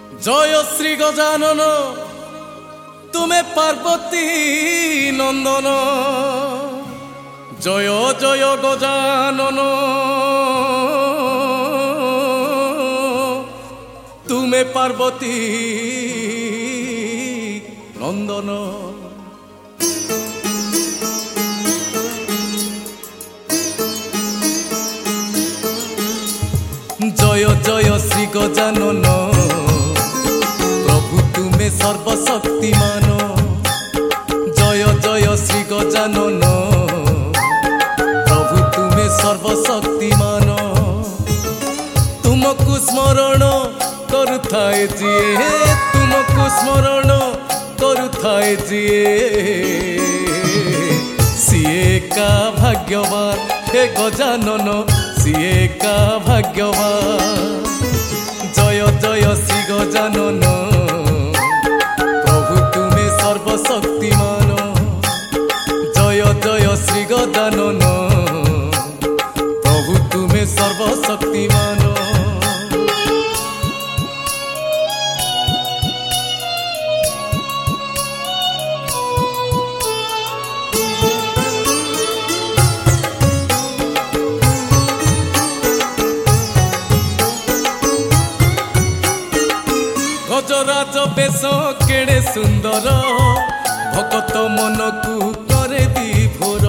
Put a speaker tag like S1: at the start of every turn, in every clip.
S1: জয় শ্রী গজানন তুমি পার্বতী নন্দন। জয় জয় গজানন তুমি পার্বতী নন্দন। জয় জয় শ্রী গজানন প্রভু তুমি সর্বশক্তিমান। জয় জয় শ্রী গজানন প্রভু তুমি সর্বশক্তিমান। তুমকু স্মরণ করুথাए जिए, तुमको स्मरण करुथाए जिए सिए का भाग्यवान। हे गजानन सिए का भाग्यवान। जय जय श्री गजानन प्रभु तुमे सर्वशक्तिमान। जय जय श्री गजानन प्रभु तुमे सर्वशक्तिमान। गजराज बेश केड़े सुंदर भगत मन को करे विभोर।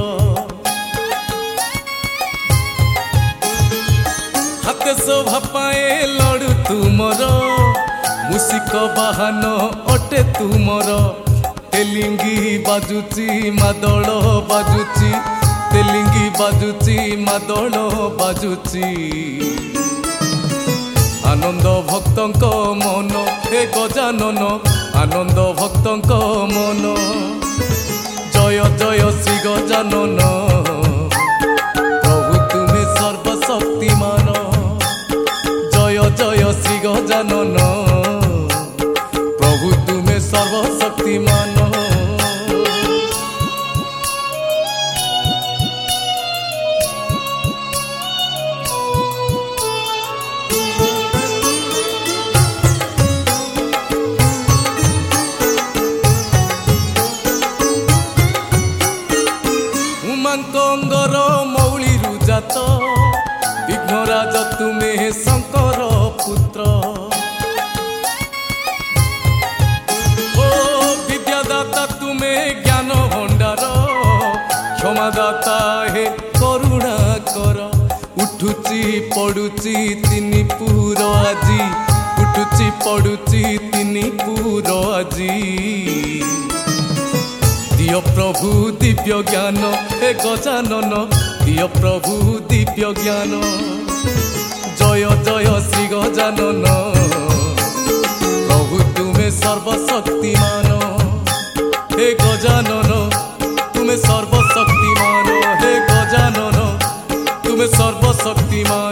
S1: हाथे शोभा पाए लड़ू तुमर मुसिक बाहन अटे तुमर। तेलिंगी बाजुची मादल बाजुची, तेलिंगी बाजुची मादल बाजुची। आनंद भक्तंक मन हे गजानन आनंद भक्तंक मन। जय जय श्री गजानन प्रभु तुमे सर्वशक्तिमान। जय जय श्री गजानन प्रभु तुमे सर्वशक्तिमान। कंगर मौली रुजात विघ्नराज तुमे शंकर पुत्र। ओ विद्यादाता तुमे ज्ञान भंडार। क्षमादाता हे करुणा कर। उठुची पड़ुची तिनी पुर आजी, उठुची पड़ुची तिनी पुर आजी। दिय प्रभु दिव्य ज्ञान हे गजानन दिय प्रभु दिव्य ज्ञान। जय जय श्री गजानन प्रभु तुमे सर्वशक्तिमान। हे गजानन तुमे सर्वशक्तिमान। हे गजानन तुमे सर्वशक्तिमान।